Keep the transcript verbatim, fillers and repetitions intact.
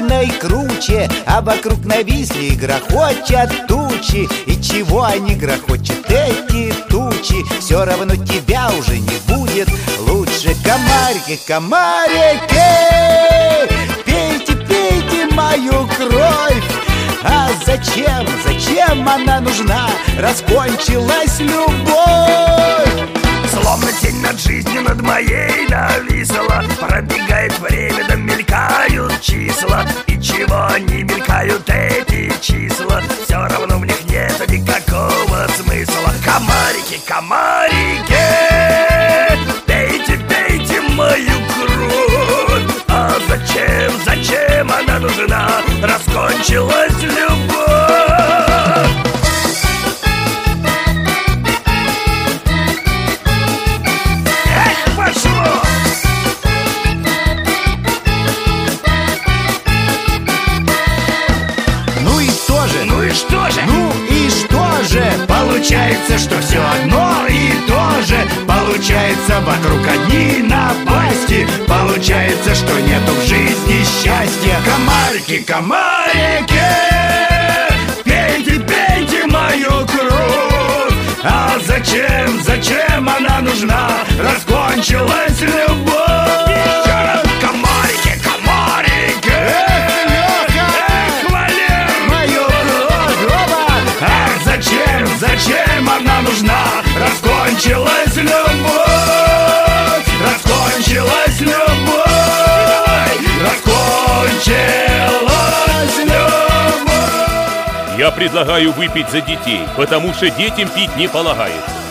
главной круче, а вокруг нависли и грохочут тучи. И чего они грохочут, эти тучи? Все равно тебя уже не будет лучше. Комарики, комарики, пейте, пейте мою кровь. А зачем, зачем она нужна? Раскончилась любовь. Словно тень над жизнью над моей нависла. Пробегает время, да мелькают числа. И чего они мелькают, эти числа? Все равно в них нет никакого смысла. Комарики, комарики, пейте, пейте мою кровь. А зачем, зачем она нужна? Раскончилась любовь. Ну и что же? Ну и что же? Ну и что же? Получается, что все одно и то же. Получается, вокруг одни напасти. Получается, что нету в жизни счастья. Комарики, комарики, пейте, пейте мою кровь. А зачем, зачем она нужна? Раскончилась любовь. Еще раз. Комарики, комарики, зачем она нужна? Раскончилась любовь. Раскончилась любовь. Раскончилась любовь. Я предлагаю выпить за детей, потому что детям пить не полагается.